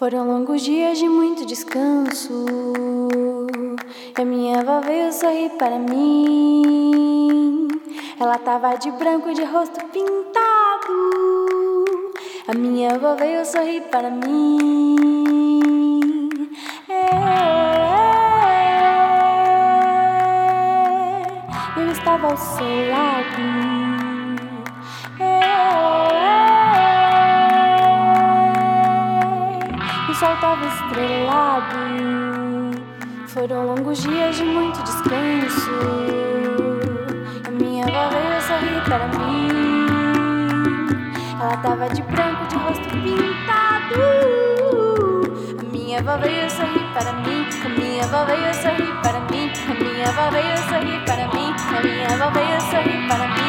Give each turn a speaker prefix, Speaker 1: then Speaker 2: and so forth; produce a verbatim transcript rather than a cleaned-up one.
Speaker 1: Foram longos dias de muito descanso, e a minha avó veio sorrir para mim. Ela tava de branco e de rosto pintado. A minha avó veio sorrir para mim. É, eu estava ao seu lado. O sol tava estrelado. Foram longos dias de muito descanso. A minha avó veio sorrir para mim. Ela tava de branco, de rosto pintado. A minha avó veio sorrir para mim. A minha avó veio sorrir para mim. A minha avó veio sorrir para mim. A minha avó veio sorrir para mim.